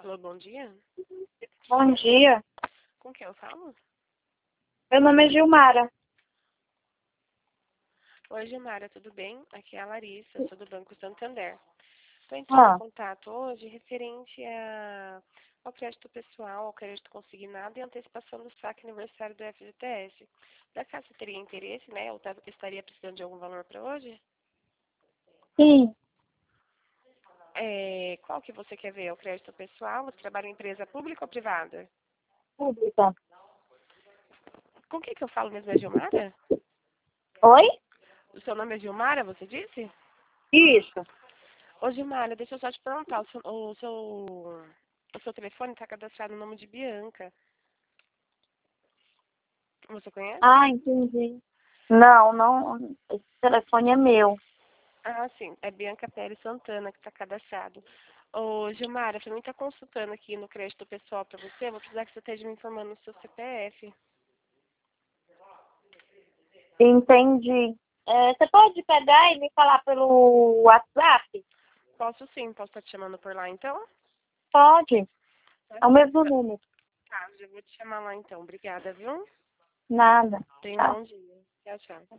Alô, bom dia. Bom dia. Com quem eu falo? Meu nome é Gilmara. Oi, Gilmara, tudo bem? Aqui é a Larissa, sou do Banco Santander. Estou entrando em contato hoje referente ao crédito pessoal, ao crédito consignado e antecipação do saque aniversário do FGTS. Da casa você teria interesse, né? Ou estaria precisando de algum valor para hoje? Sim, Qual que você quer ver? O crédito pessoal? Você trabalha em empresa pública ou privada? pública. Com quem que eu falo mesmo? É Gilmara? Oi? O seu nome é Gilmara, você disse? Isso. Ô, Gilmara, deixa eu só te perguntar. O seu telefone está cadastrado no nome de Bianca. Você conhece? Entendi. Não. Esse telefone é meu. Ah, sim. É Bianca Pérez Santana que está cadastrado. Ô, Gilmara, para mim estar consultando aqui no crédito pessoal para você, eu vou precisar que você esteja me informando no seu CPF. Entendi. Você pode pegar e me falar pelo WhatsApp? Posso sim, posso estar te chamando por lá então? Pode. É o mesmo número. Tá, já vou te chamar lá então. Obrigada, viu? Nada. Tenha um Tchau. bom dia. Tchau, tchau.